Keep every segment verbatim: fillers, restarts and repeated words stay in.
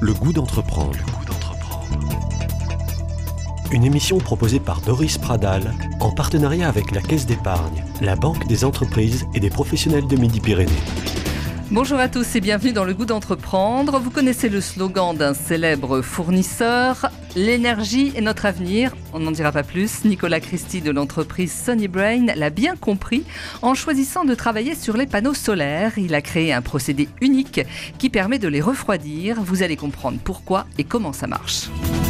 Le goût d'entreprendre. Une émission proposée par Doris Pradal en partenariat avec la Caisse d'épargne, la Banque des entreprises et des professionnels de Midi-Pyrénées. Bonjour à tous et bienvenue dans Le goût d'entreprendre. Vous connaissez le slogan d'un célèbre fournisseur, l'énergie est notre avenir. On n'en dira pas plus. Nicolas Christie de l'entreprise Sunnybrain l'a bien compris en choisissant de travailler sur les panneaux solaires. Il a créé un procédé unique qui permet de les refroidir. Vous allez comprendre pourquoi et comment ça marche.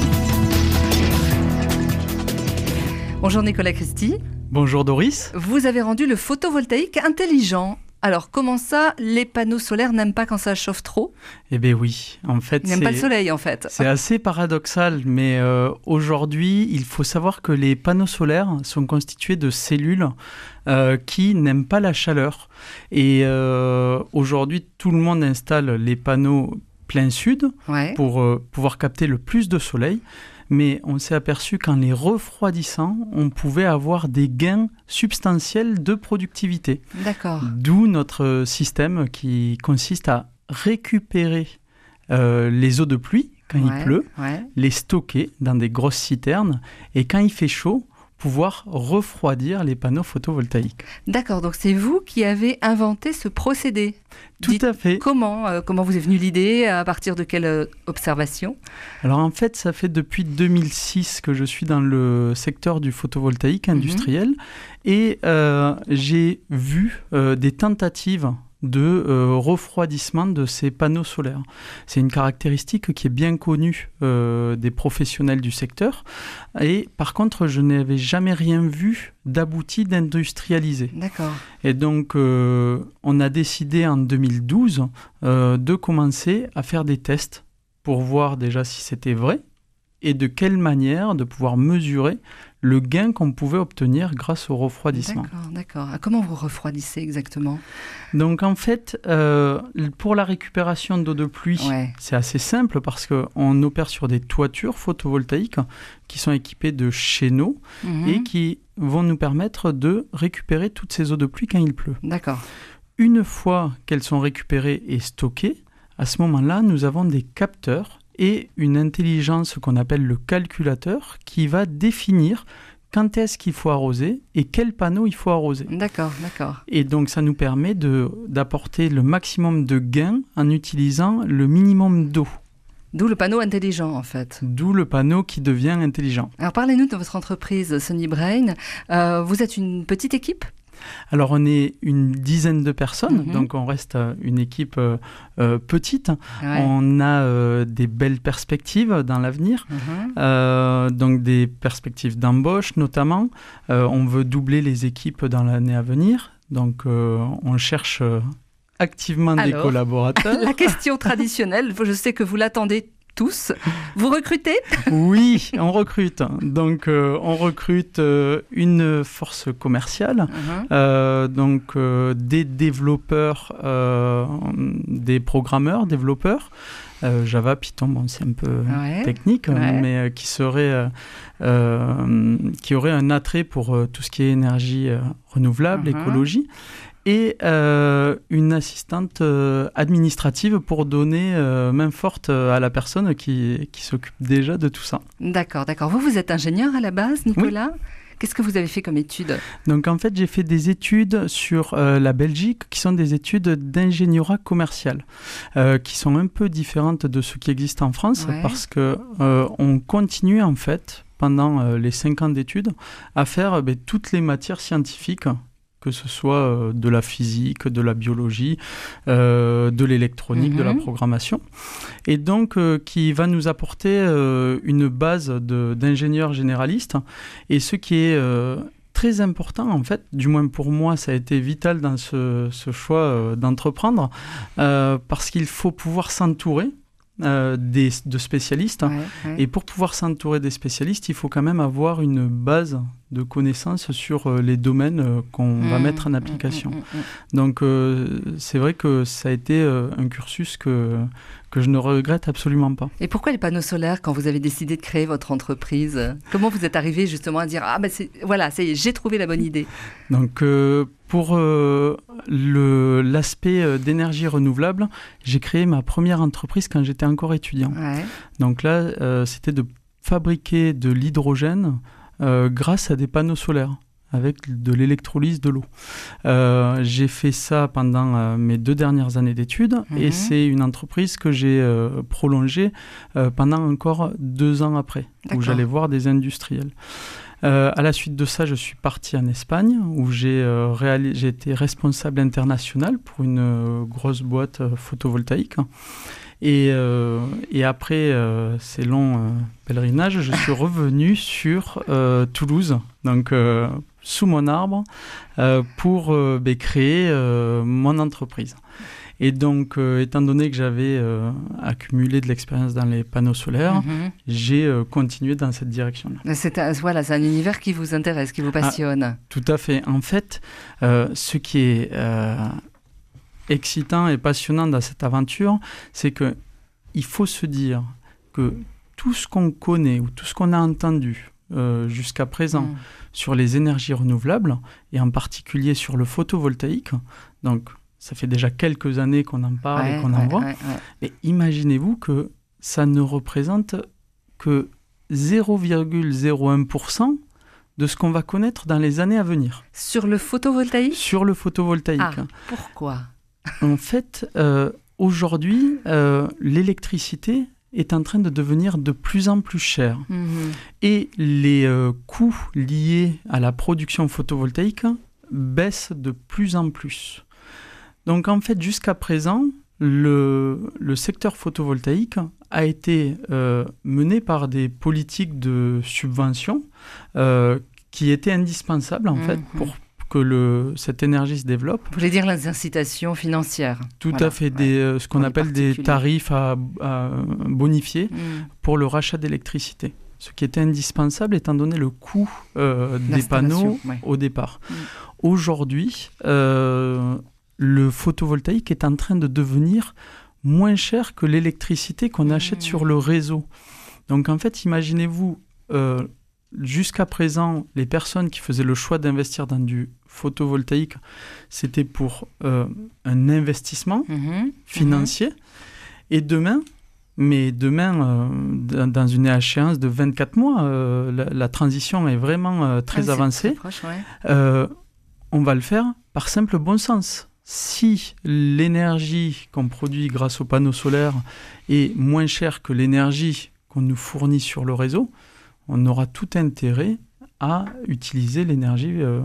Bonjour Nicolas Christie. Bonjour Doris. Vous avez rendu le photovoltaïque intelligent. Alors, comment ça, les panneaux solaires n'aiment pas quand ça chauffe trop ? Eh bien oui, en fait, Ils n'aiment c'est, pas le soleil, en fait. C'est assez paradoxal, mais euh, aujourd'hui, il faut savoir que les panneaux solaires sont constitués de cellules euh, qui n'aiment pas la chaleur. Et euh, aujourd'hui, tout le monde installe les panneaux plein sud Ouais. pour euh, pouvoir capter le plus de soleil. Mais on s'est aperçu qu'en les refroidissant, on pouvait avoir des gains substantiels de productivité. D'accord. D'où notre système qui consiste à récupérer euh, les eaux de pluie quand Ouais, il pleut, ouais. les stocker dans des grosses citernes et quand il fait chaud, pouvoir refroidir les panneaux photovoltaïques. D'accord, donc c'est vous qui avez inventé ce procédé. Tout Dites à fait. Comment, euh, comment vous est venue l'idée ? À partir de quelle euh, observation ? Alors en fait, ça fait depuis deux mille six que je suis dans le secteur du photovoltaïque industriel mmh. et euh, j'ai vu euh, des tentatives de euh, refroidissement de ces panneaux solaires. C'est une caractéristique qui est bien connue euh, des professionnels du secteur et par contre, je n'avais jamais rien vu d'abouti, d'industrialisé. D'accord. Et donc, euh, on a décidé en deux mille douze euh, de commencer à faire des tests pour voir déjà si c'était vrai et de quelle manière de pouvoir mesurer le gain qu'on pouvait obtenir grâce au refroidissement. D'accord, d'accord. Ah, comment vous refroidissez exactement ? Donc en fait, euh, pour la récupération d'eau de pluie, Ouais. c'est assez simple parce qu'on opère sur des toitures photovoltaïques qui sont équipées de chéneaux Mhm. et qui vont nous permettre de récupérer toutes ces eaux de pluie quand il pleut. D'accord. Une fois qu'elles sont récupérées et stockées, à ce moment-là, nous avons des capteurs et une intelligence qu'on appelle le calculateur qui va définir quand est-ce qu'il faut arroser et quel panneau il faut arroser. D'accord, d'accord. Et donc, ça nous permet de, d'apporter le maximum de gains en utilisant le minimum d'eau. D'où le panneau intelligent, en fait. D'où le panneau qui devient intelligent. Alors, parlez-nous de votre entreprise Sunnybrain. Euh, vous êtes une petite équipe ? Alors, on est une dizaine de personnes, Mhm. donc on reste une équipe euh, euh, petite. Ouais. On a euh, des belles perspectives dans l'avenir, Mhm. euh, donc des perspectives d'embauche notamment. Euh, on veut doubler les équipes dans l'année à venir, donc euh, on cherche euh, activement Alors, des collaborateurs. La question traditionnelle, je sais que vous l'attendez tous. Vous recrutez ? Oui, on recrute. Donc, euh, on recrute euh, une force commerciale, Mhm. euh, donc euh, des développeurs, euh, des programmeurs, développeurs, euh, Java, Python, bon, c'est un peu Ouais. technique, Ouais. mais euh, qui serait, euh, euh, qui aurait un attrait pour euh, tout ce qui est énergie euh, renouvelable, Mhm. écologie. Et euh, une assistante euh, administrative pour donner euh, main forte euh, à la personne qui, qui s'occupe déjà de tout ça. D'accord, d'accord. Vous, vous êtes ingénieur à la base, Nicolas ? Qu'est-ce que vous avez fait comme études ? Donc en fait, j'ai fait des études sur euh, la Belgique qui sont des études d'ingénierie commerciale, euh, qui sont un peu différentes de ce qui existe en France Ouais. parce que euh, on continue en fait pendant euh, les cinq ans d'études à faire euh, ben, toutes les matières scientifiques, que ce soit euh, de la physique, de la biologie, euh, de l'électronique, Mhm. de la programmation, et donc euh, qui va nous apporter euh, une base de, d'ingénieurs généralistes. Et ce qui est euh, très important, en fait, du moins pour moi, ça a été vital dans ce, ce choix euh, d'entreprendre, euh, parce qu'il faut pouvoir s'entourer euh, des, de spécialistes. Ouais, ouais. Et pour pouvoir s'entourer des spécialistes, il faut quand même avoir une base de connaissances sur euh, les domaines euh, qu'on va Mmh, mettre en mmh, application. mmh, mmh, mmh. Donc euh, c'est vrai que ça a été euh, un cursus que, que je ne regrette absolument pas. Et pourquoi les panneaux solaires quand vous avez décidé de créer votre entreprise ? Comment vous êtes arrivé justement à dire « Ah ben c'est, voilà, ça y est, j'ai trouvé la bonne idée ». Donc euh, pour euh, le, l'aspect d'énergie renouvelable, j'ai créé ma première entreprise quand j'étais encore étudiant. Ouais. Donc là, euh, c'était de fabriquer de l'hydrogène euh, grâce à des panneaux solaires, avec de l'électrolyse de l'eau. Euh, j'ai fait ça pendant euh, mes deux dernières années d'études mmh. et c'est une entreprise que j'ai euh, prolongée euh, pendant encore deux ans après, D'accord. où j'allais voir des industriels. Euh, à la suite de ça, je suis parti en Espagne où j'ai, euh, réalis- j'ai été responsable international pour une euh, grosse boîte euh, photovoltaïque. Et, euh, et après euh, ces longs euh, pèlerinages, je suis revenu sur euh, Toulouse, donc euh, sous mon arbre, euh, pour euh, bah, créer euh, mon entreprise. Et donc, euh, étant donné que j'avais euh, accumulé de l'expérience dans les panneaux solaires, mm-hmm. j'ai euh, continué dans cette direction-là. C'est un, voilà, c'est un univers qui vous intéresse, qui vous passionne. Ah, tout à fait. En fait, euh, ce qui est... Euh, excitant et passionnant dans cette aventure, c'est que il faut se dire que tout ce qu'on connaît ou tout ce qu'on a entendu euh, jusqu'à présent mmh. sur les énergies renouvelables et en particulier sur le photovoltaïque, donc ça fait déjà quelques années qu'on en parle ouais, et qu'on ouais, en voit, ouais, ouais. mais imaginez-vous que ça ne représente que zéro virgule zéro un pour cent de ce qu'on va connaître dans les années à venir. Sur le photovoltaïque ? Sur le photovoltaïque. Ah, pourquoi ? En fait, euh, aujourd'hui, euh, l'électricité est en train de devenir de plus en plus chère. Mmh. Et les euh, coûts liés à la production photovoltaïque baissent de plus en plus. Donc en fait, jusqu'à présent, le, le secteur photovoltaïque a été euh, mené par des politiques de subvention euh, qui étaient indispensables en mmh. fait pour que le, cette énergie se développe. Vous voulez dire les incitations financières ? Tout voilà. à fait, des, ouais. ce qu'on pour appelle des tarifs à, à bonifier mmh. pour le rachat d'électricité. Ce qui était indispensable étant donné le coût euh, des panneaux ouais. au départ. Mmh. Aujourd'hui, euh, le photovoltaïque est en train de devenir moins cher que l'électricité qu'on mmh. achète sur le réseau. Donc en fait, imaginez-vous... Euh, Jusqu'à présent, les personnes qui faisaient le choix d'investir dans du photovoltaïque, c'était pour euh, un investissement mmh, financier. Mmh. Et demain, mais demain, euh, dans une échéance de vingt-quatre mois, euh, la, la transition est vraiment euh, très ah, avancée. Très proche, ouais. euh, on va le faire par simple bon sens. Si l'énergie qu'on produit grâce aux panneaux solaires est moins chère que l'énergie qu'on nous fournit sur le réseau, on aura tout intérêt à utiliser l'énergie euh,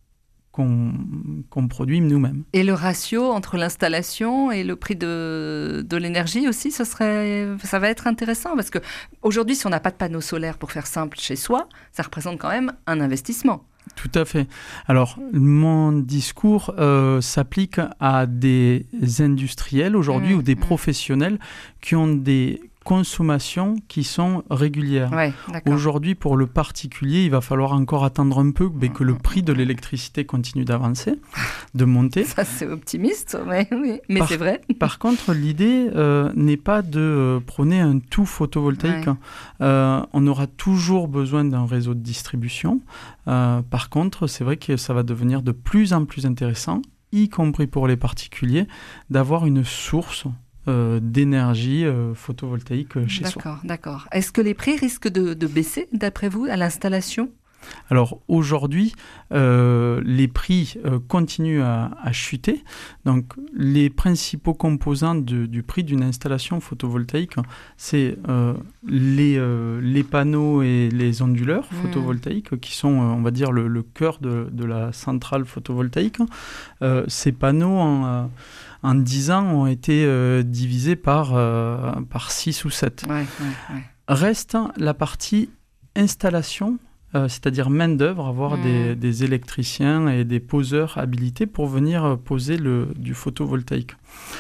qu'on, qu'on produit nous-mêmes. Et le ratio entre l'installation et le prix de, de l'énergie aussi, ce serait, ça va être intéressant parce qu'aujourd'hui, si on n'a pas de panneaux solaires, pour faire simple, chez soi, ça représente quand même un investissement. Tout à fait. Alors, mon discours euh, s'applique à des industriels aujourd'hui mmh, ou des mmh. professionnels qui ont des consommations qui sont régulières. Ouais, aujourd'hui, pour le particulier, il va falloir encore attendre un peu mais que le prix de l'électricité continue d'avancer, de monter. Ça, c'est optimiste, mais, oui, mais par, c'est vrai. Par contre, l'idée euh, n'est pas de euh, prôner un tout photovoltaïque. Ouais. Euh, on aura toujours besoin d'un réseau de distribution. Euh, par contre, c'est vrai que ça va devenir de plus en plus intéressant, y compris pour les particuliers, d'avoir une source Euh, d'énergie euh, photovoltaïque euh, chez d'accord, soi. D'accord. Est-ce que les prix risquent de, de baisser, d'après vous, à l'installation ? Alors aujourd'hui, euh, les prix euh, continuent à, à chuter. Donc les principaux composants de, du prix d'une installation photovoltaïque, c'est euh, les, euh, les panneaux et les onduleurs mmh. photovoltaïques qui sont, euh, on va dire, le, le cœur de, de la centrale photovoltaïque. Euh, ces panneaux en... Euh, en dix ans, ont été euh, divisés par, euh, par six ou sept. Ouais, ouais, ouais. Reste la partie installation, euh, c'est-à-dire main-d'œuvre, avoir mmh. des, des électriciens et des poseurs habilités pour venir poser le, du photovoltaïque.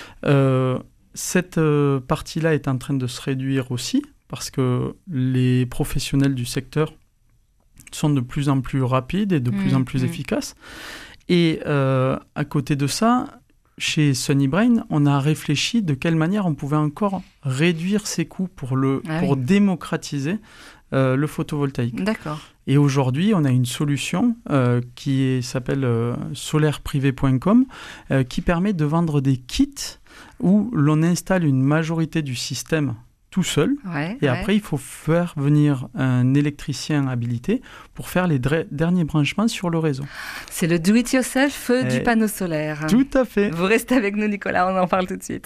Euh, cette euh, partie-là est en train de se réduire aussi, parce que les professionnels du secteur sont de plus en plus rapides et de mmh. plus en plus mmh. efficaces. Et euh, à côté de ça, chez Sunnybrain, on a réfléchi de quelle manière on pouvait encore réduire ses coûts pour, le, ah, pour oui. démocratiser euh, le photovoltaïque. D'accord. Et aujourd'hui, on a une solution euh, qui est, s'appelle euh, solaire privé point com euh, qui permet de vendre des kits où l'on installe une majorité du système tout seul. Ouais, et ouais. après, il faut faire venir un électricien habilité pour faire les dre- derniers branchements sur le réseau. C'est le do-it-yourself euh, du Eh, panneau solaire. Tout à fait. Vous restez avec nous, Nicolas, on en parle tout de suite.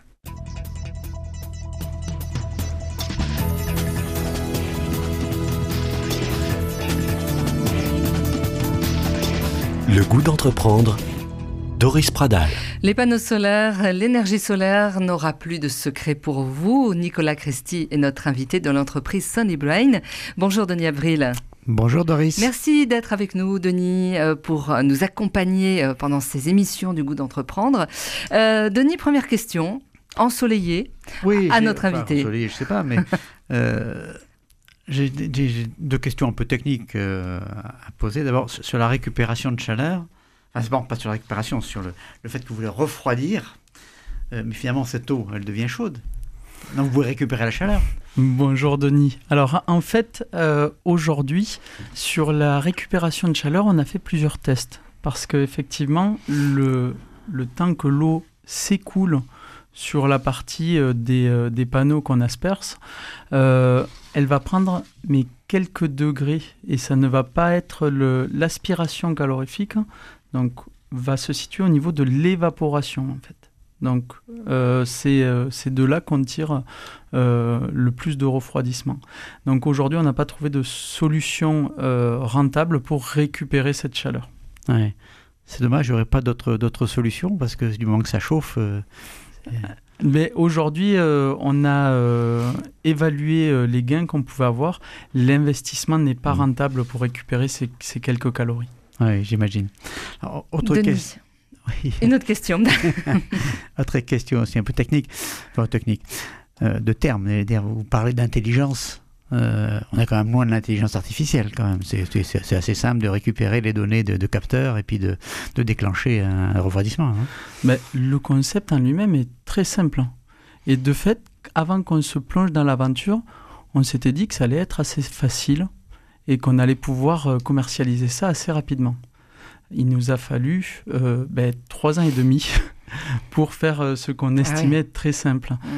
Le goût d'entreprendre, Doris Pradal. Les panneaux solaires, l'énergie solaire n'aura plus de secret pour vous. Nicolas Christi est notre invité de l'entreprise Sunnybrain. Bonjour Denis Avril. Bonjour Doris. Merci d'être avec nous, Denis, pour nous accompagner pendant ces émissions du goût d'entreprendre. Euh, Denis, première question, ensoleillé, oui, à notre enfin, invité. Ensoleillé, je ne sais pas, mais euh, j'ai, j'ai, j'ai deux questions un peu techniques euh, à poser. D'abord, sur la récupération de chaleur. Enfin, c'est bon, pas sur la récupération, sur le, le fait que vous voulez refroidir. Euh, mais finalement, cette eau, elle devient chaude. Donc, vous pouvez récupérer la chaleur. Bonjour Denis. Alors en fait, euh, aujourd'hui, sur la récupération de chaleur, on a fait plusieurs tests. Parce qu'effectivement, le, le temps que l'eau s'écoule sur la partie euh, des, euh, des panneaux qu'on asperce, euh, elle va prendre mais quelques degrés. Et ça ne va pas être le, l'aspiration calorifique, donc va se situer au niveau de l'évaporation en fait. Donc, euh, c'est, euh, c'est de là qu'on tire euh, le plus de refroidissement. Donc, aujourd'hui, on n'a pas trouvé de solution euh, rentable pour récupérer cette chaleur. Ouais. C'est dommage, il n'y aurait pas d'autres, d'autres solutions, parce que du moment que ça chauffe... Euh, Mais aujourd'hui, euh, on a euh, évalué euh, les gains qu'on pouvait avoir. L'investissement n'est pas mmh. rentable pour récupérer ces, ces quelques calories. Oui, j'imagine. Alors, autre Denis. question. Oui. Une autre question. Autre question aussi un peu technique, enfin technique, euh, de termes. Vous parlez d'intelligence. Euh, on est quand même loin de l'intelligence artificielle quand même. C'est, c'est, c'est assez simple de récupérer les données de, de capteurs et puis de, de déclencher un, un refroidissement. Hein. Mais le concept en lui-même est très simple. Et de fait, avant qu'on se plonge dans l'aventure, on s'était dit que ça allait être assez facile et qu'on allait pouvoir commercialiser ça assez rapidement. Il nous a fallu euh, ben, trois ans et demi pour faire euh, ce qu'on estimait ah oui. être très simple. Mmh.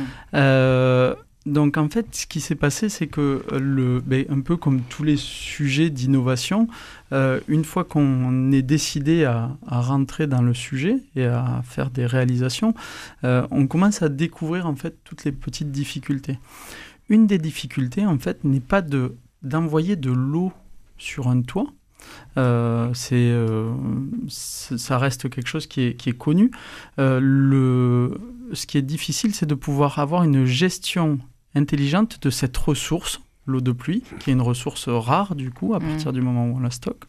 Euh, donc en fait, ce qui s'est passé, c'est que le, ben, un peu comme tous les sujets d'innovation, euh, une fois qu'on est décidé à, à rentrer dans le sujet et à faire des réalisations, euh, on commence à découvrir en fait toutes les petites difficultés. Une des difficultés, en fait, n'est pas de, d'envoyer de l'eau sur un toit. Euh, c'est, euh, c'est, ça reste quelque chose qui est, qui est connu. Euh, le, ce qui est difficile, c'est de pouvoir avoir une gestion intelligente de cette ressource, l'eau de pluie, qui est une ressource rare du coup, à mmh. partir du moment où on la stocke,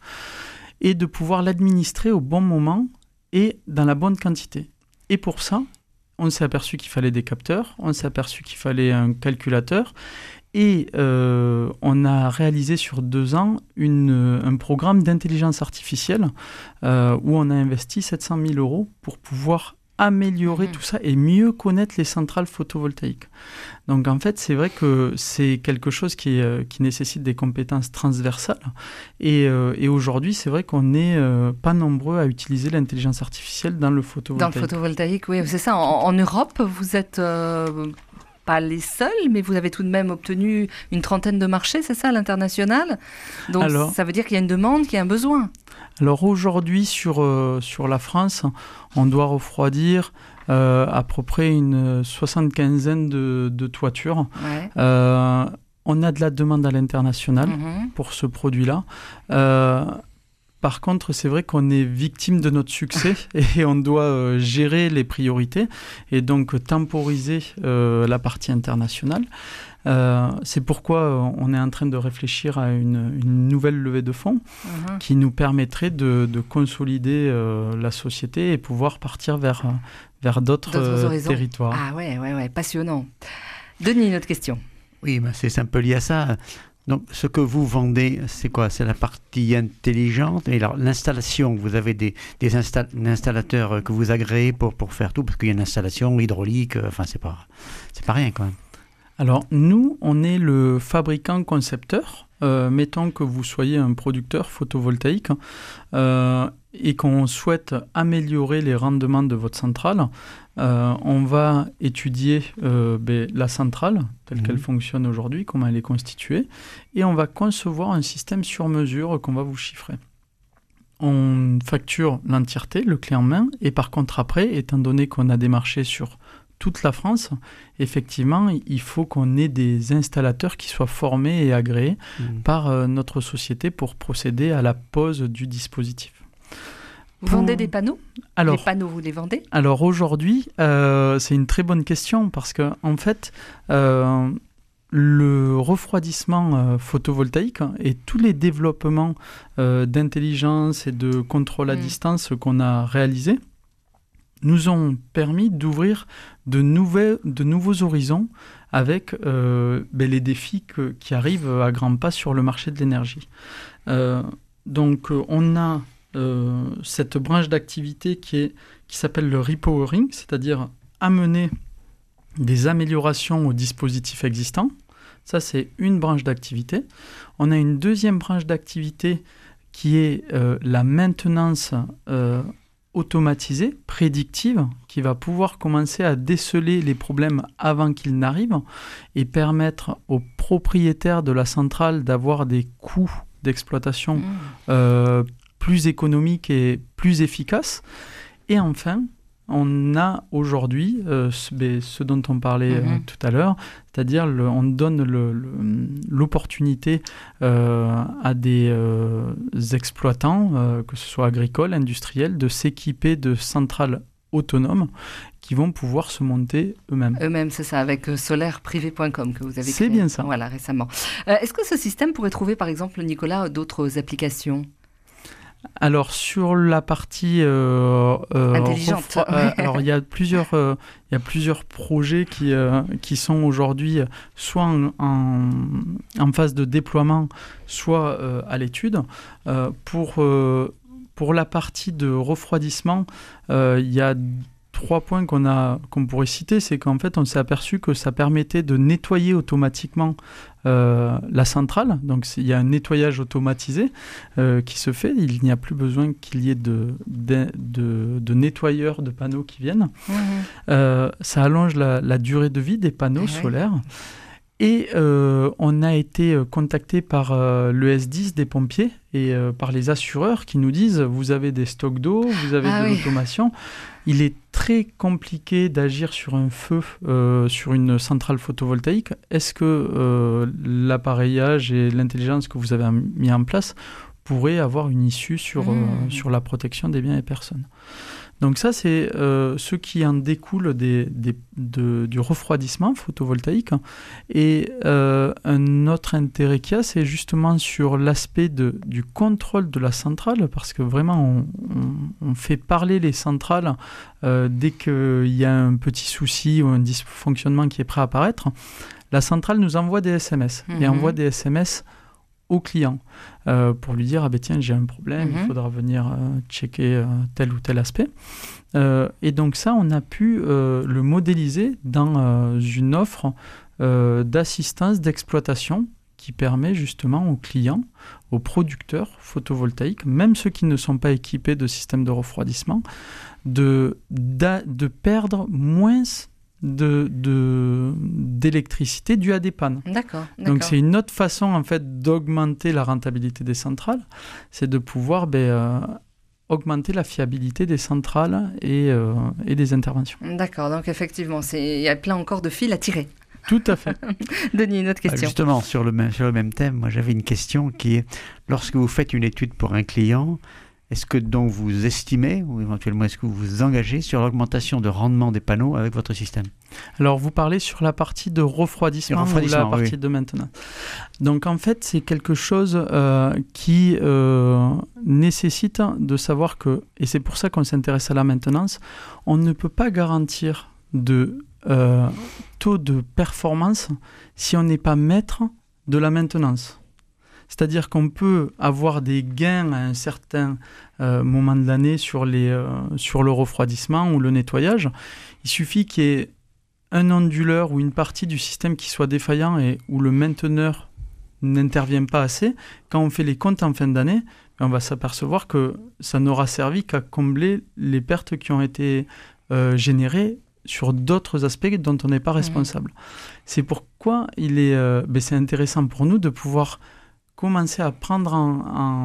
et de pouvoir l'administrer au bon moment et dans la bonne quantité. Et pour ça, on s'est aperçu qu'il fallait des capteurs, on s'est aperçu qu'il fallait un calculateur. Et euh, on a réalisé sur deux ans une, un programme d'intelligence artificielle euh, où on a investi sept cent mille euros pour pouvoir améliorer mmh. tout ça et mieux connaître les centrales photovoltaïques. Donc en fait, c'est vrai que c'est quelque chose qui, est, qui nécessite des compétences transversales. Et, euh, et aujourd'hui, c'est vrai qu'on n'est euh, pas nombreux à utiliser l'intelligence artificielle dans le photovoltaïque. Dans le photovoltaïque, oui, c'est ça. En, en Europe, vous êtes... Euh... pas les seuls, mais vous avez tout de même obtenu une trentaine de marchés, c'est ça, à l'international ? Donc alors, ça veut dire qu'il y a une demande, qu'il y a un besoin. Alors aujourd'hui, sur, euh, sur la France, on doit refroidir euh, à peu près une soixante-quinzaine de, de toitures. Ouais. Euh, on a de la demande à l'international mmh. pour ce produit-là. Euh, Par contre, c'est vrai qu'on est victime de notre succès et on doit euh, gérer les priorités et donc temporiser euh, la partie internationale. Euh, c'est pourquoi euh, on est en train de réfléchir à une, une nouvelle levée de fonds mmh. qui nous permettrait de, de consolider euh, la société et pouvoir partir vers, vers d'autres, d'autres euh, territoires. Ah ouais, ouais, ouais, passionnant. Denis, une autre question. Oui, ben c'est un peu lié à ça. Donc, ce que vous vendez, c'est quoi? C'est la partie intelligente. Et alors, l'installation, vous avez des, des insta- installateurs que vous agréez pour, pour faire tout, parce qu'il y a une installation hydraulique, euh, enfin, c'est pas, c'est pas rien quand même. Alors, nous, on est le fabricant concepteur. Euh, mettons que vous soyez un producteur photovoltaïque euh, et qu'on souhaite améliorer les rendements de votre centrale. Euh, on va étudier euh, ben, la centrale telle mmh. qu'elle fonctionne aujourd'hui, comment elle est constituée, et on va concevoir un système sur mesure qu'on va vous chiffrer. On facture l'entièreté, le clé en main, et par contre après, étant donné qu'on a des marchés sur toute la France, effectivement, il faut qu'on ait des installateurs qui soient formés et agréés mmh. par euh, notre société pour procéder à la pose du dispositif. Vous pour... vendez des panneaux? Alors, les panneaux, vous les vendez? Alors aujourd'hui, euh, c'est une très bonne question parce que en fait, euh, le refroidissement euh, photovoltaïque et tous les développements euh, d'intelligence et de contrôle à mmh. distance qu'on a réalisés nous ont permis d'ouvrir de, nouvelles, de nouveaux horizons avec euh, ben, les défis que, qui arrivent à grands pas sur le marché de l'énergie. Euh, donc, euh, on a euh, cette branche d'activité qui, est, qui s'appelle le repowering, c'est-à-dire amener des améliorations aux dispositifs existants. Ça, c'est une branche d'activité. On a une deuxième branche d'activité qui est euh, la maintenance euh, automatisée, prédictive, qui va pouvoir commencer à déceler les problèmes avant qu'ils n'arrivent et permettre aux propriétaires de la centrale d'avoir des coûts d'exploitation mmh. euh, plus économiques et plus efficaces. Et enfin, on a aujourd'hui euh, ce, ce dont on parlait mmh. euh, tout à l'heure, c'est-à-dire le, on donne le, le, l'opportunité euh, à des euh, exploitants, euh, que ce soit agricoles, industriels, de s'équiper de centrales autonomes qui vont pouvoir se monter eux-mêmes. Eux-mêmes, c'est ça, avec euh, solaire privé point com que vous avez créé. C'est bien ça. Voilà, récemment. Euh, est-ce que ce système pourrait trouver, par exemple, Nicolas, d'autres applications ? Alors sur la partie euh, euh, intelligente, refro- euh, alors il y a plusieurs euh, il y a plusieurs projets qui euh, qui sont aujourd'hui soit en, en, en phase de déploiement, soit euh, à l'étude. Euh, pour euh, pour la partie de refroidissement, euh, il y a trois points qu'on a qu'on pourrait citer, c'est qu'en fait on s'est aperçu que ça permettait de nettoyer automatiquement euh, la centrale. Donc il y a un nettoyage automatisé euh, qui se fait. Il n'y a plus besoin qu'il y ait de de, de, de nettoyeurs de panneaux qui viennent. Mmh. Euh, ça allonge la, la durée de vie des panneaux mmh. solaires. Et euh, on a été contacté par euh, l'E S dix des pompiers et euh, par les assureurs qui nous disent « vous avez des stocks d'eau, vous avez ah de oui. l'automation ». Il est très compliqué d'agir sur un feu, euh, sur une centrale photovoltaïque. Est-ce que euh, l'appareillage et l'intelligence que vous avez mis en place pourraient avoir une issue sur, mmh. euh, sur la protection des biens et personnes ? Donc ça, c'est euh, ce qui en découle des, des, de, du refroidissement photovoltaïque. Et euh, un autre intérêt qu'il y a, c'est justement sur l'aspect de, du contrôle de la centrale, parce que vraiment, on, on, on fait parler les centrales euh, dès qu'il y a un petit souci ou un dysfonctionnement qui est prêt à apparaître. La centrale nous envoie des S M S mmh. et envoie des S M S au client euh, pour lui dire ah ben tiens j'ai un problème, mmh. il faudra venir euh, checker euh, tel ou tel aspect euh, et donc ça on a pu euh, le modéliser dans euh, une offre euh, d'assistance d'exploitation qui permet justement aux clients, aux producteurs photovoltaïques, même ceux qui ne sont pas équipés de système de refroidissement, de, de perdre moins De, de, d'électricité due à des pannes. D'accord, d'accord. Donc c'est une autre façon en fait d'augmenter la rentabilité des centrales, c'est de pouvoir ben, euh, augmenter la fiabilité des centrales et, euh, et des interventions. D'accord, donc effectivement, il y a plein encore de fils à tirer. Tout à fait. Denis, une autre question. Justement, sur le, même, sur le même thème, moi j'avais une question qui est, lorsque vous faites une étude pour un client, est-ce que donc vous estimez, ou éventuellement est-ce que vous vous engagez sur l'augmentation de rendement des panneaux avec votre système ? Alors vous parlez sur la partie de refroidissement, refroidissement ou la partie oui. de maintenance. Donc en fait c'est quelque chose euh, qui euh, nécessite de savoir que, et c'est pour ça qu'on s'intéresse à la maintenance, on ne peut pas garantir de euh, taux de performance si on n'est pas maître de la maintenance. C'est-à-dire qu'on peut avoir des gains à un certain euh, moment de l'année sur, les, euh, sur le refroidissement ou le nettoyage. Il suffit qu'il y ait un onduleur ou une partie du système qui soit défaillant et où le mainteneur n'intervient pas assez. Quand on fait les comptes en fin d'année, on va s'apercevoir que ça n'aura servi qu'à combler les pertes qui ont été euh, générées sur d'autres aspects dont on n'est pas responsable. Mmh. C'est pourquoi il est, euh, ben c'est intéressant pour nous de pouvoir commencer à prendre en, en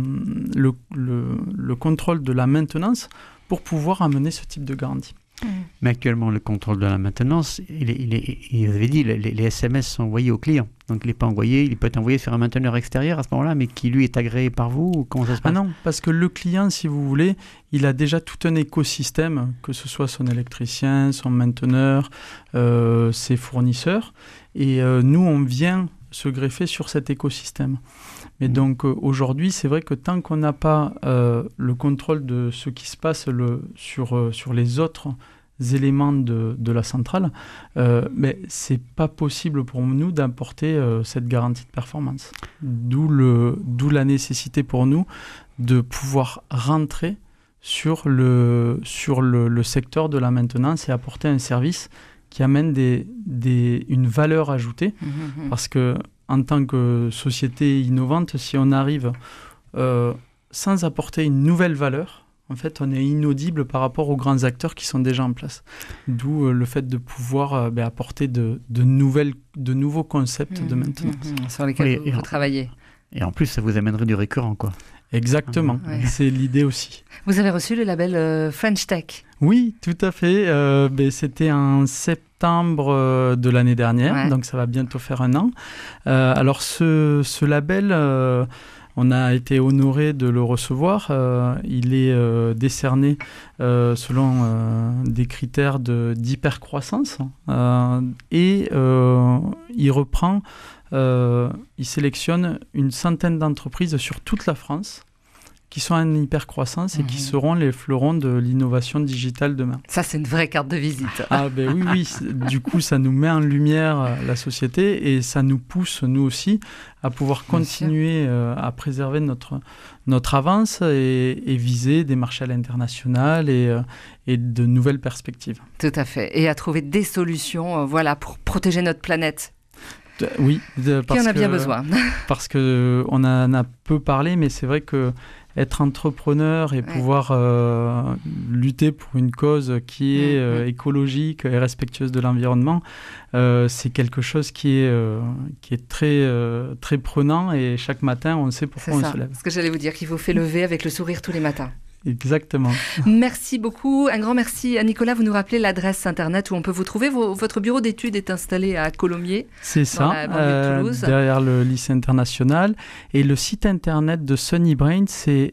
le, le, le contrôle de la maintenance pour pouvoir amener ce type de garantie. Mmh. Mais actuellement, le contrôle de la maintenance, il est, il est, il avait dit, les, les S M S sont envoyés au client. Donc, il n'est pas envoyé, il peut être envoyé sur un mainteneur extérieur à ce moment-là, mais qui, lui, est agréé par vous ou comment ça se passe ? Ah non, parce que le client, si vous voulez, il a déjà tout un écosystème, que ce soit son électricien, son mainteneur, euh, ses fournisseurs. Et euh, nous, on vient se greffer sur cet écosystème. Mais donc euh, aujourd'hui, c'est vrai que tant qu'on n'a pas euh, le contrôle de ce qui se passe le, sur, euh, sur les autres éléments de, de la centrale, euh, mais c'est pas possible pour nous d'apporter euh, cette garantie de performance. D'où, le, d'où la nécessité pour nous de pouvoir rentrer sur le, sur le, le secteur de la maintenance et apporter un service qui amène des, des, une valeur ajoutée, mmh. parce que en tant que société innovante, si on arrive euh, sans apporter une nouvelle valeur, en fait, on est inaudible par rapport aux grands acteurs qui sont déjà en place. D'où euh, le fait de pouvoir euh, ben, apporter de, de, nouvelles, de nouveaux concepts mmh. de maintenance. Mmh. Sur lesquels oui, vous, vous travaillez. Et en plus, ça vous amènerait du récurrent, quoi. Exactement, ouais. C'est l'idée aussi. Vous avez reçu le label euh, French Tech. Oui, tout à fait. Euh, ben, c'était en septembre euh, de l'année dernière, ouais. Donc ça va bientôt faire un an. Euh, alors ce, ce label, euh, on a été honoré de le recevoir. Euh, il est euh, décerné euh, selon euh, des critères de, d'hypercroissance euh, et euh, il reprend... Euh, il sélectionne une centaine d'entreprises sur toute la France qui sont en hypercroissance mmh. et qui seront les fleurons de l'innovation digitale demain. Ça, c'est une vraie carte de visite. Ah ben oui, oui. Du coup, ça nous met en lumière la société et ça nous pousse, nous aussi, à pouvoir continuer euh, à préserver notre, notre avance et, et viser des marchés à l'international et, euh, et de nouvelles perspectives. Tout à fait. Et à trouver des solutions euh, voilà, pour protéger notre planète. Oui, de, parce qui en a bien que, besoin. Parce qu'on en a peu parlé, mais c'est vrai que être entrepreneur et ouais. pouvoir euh, lutter pour une cause qui est euh, écologique et respectueuse de l'environnement, euh, c'est quelque chose qui est, euh, qui est très, euh, très prenant et chaque matin, on sait pourquoi c'est on ça. se lève. Ce que j'allais vous dire, qu'il vous fait lever avec le sourire tous les matins. Exactement. Merci beaucoup. Un grand merci à Nicolas. Vous nous rappelez l'adresse internet où on peut vous trouver. Vos, votre bureau d'études est installé à Colomiers. C'est ça, euh, de derrière le lycée international. Et le site internet de Sunnybrain, c'est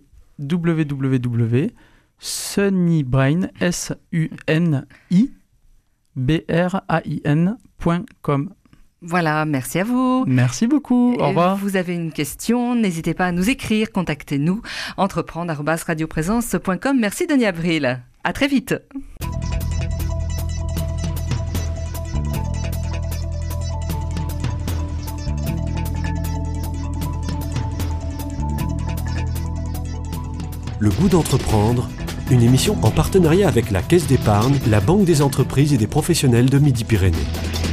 w w w point sunnybrain point com. Voilà, merci à vous. Merci beaucoup, au revoir. Vous avez une question, n'hésitez pas à nous écrire, contactez-nous, entreprendre arobase radioprésence point com. Merci Denis Avril, à très vite. Le goût d'entreprendre, une émission en partenariat avec la Caisse d'épargne, la Banque des entreprises et des professionnels de Midi-Pyrénées.